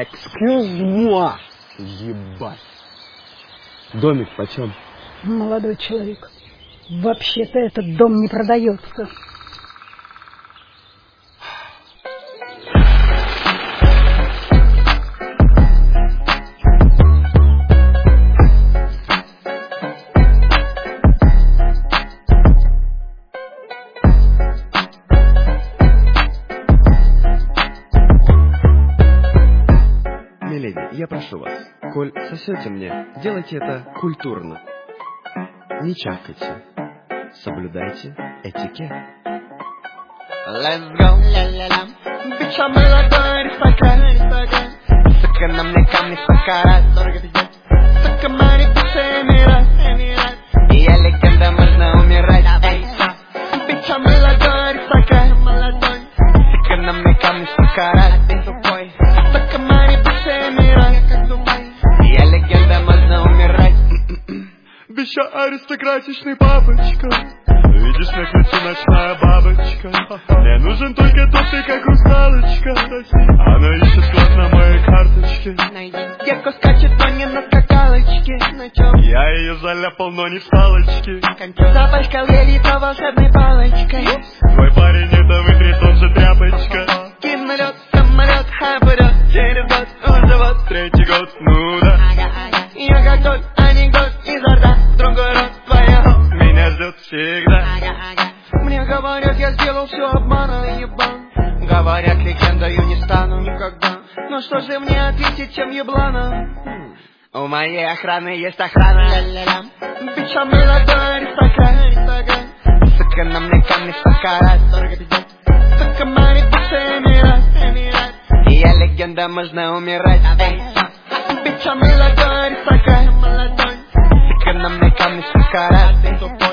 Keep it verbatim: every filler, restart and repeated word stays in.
Экскьюз-муа. Ебать. Домик почем? Молодой человек, вообще-то этот дом не продается. Миледи, я прошу вас, коль сосете мне, делайте это культурно. Не чавкайте. Соблюдайте этикет. Let's go, ля-ля-ля. Бича молодой аристократ. Сука, на мне камни сто карат. Сука, море бица эмират. И я легенда, можно умирать. Бича молодой аристократ. Сука, на мне камни сто карат. Сука, море бица эмират. И я легенда, можно умирать. Бича аристократичный папочка. Видишь, на крыше ночная бабочка. Мне нужен только тот, как русалочка. Она ищет клад на моей карточке. Девка скачет, но не на скакалочке. Я ее заляпал, но не в палочке. Запачкал я лицо волшебной палочкой. Твой парень это вытрет, он же тряпочка. Кинолет, самолет, хайперет. Через год, уже вот третий год, ну да. Я как тот анекдот изо рта. Другой рот твоего меня ждет всегда. Мне говорят, я сделал все обманом, ебан. Говорят, легендою не стану никогда. Но что же мне ответить, чем еблана? У моей охраны есть охрана. Бича молодой аристократ. Сука, на мне камни сто карат. Сука, море бица эмират. И я легенда, можно умирать. Бича молодой аристократ. Сука, на мне камни сто карат.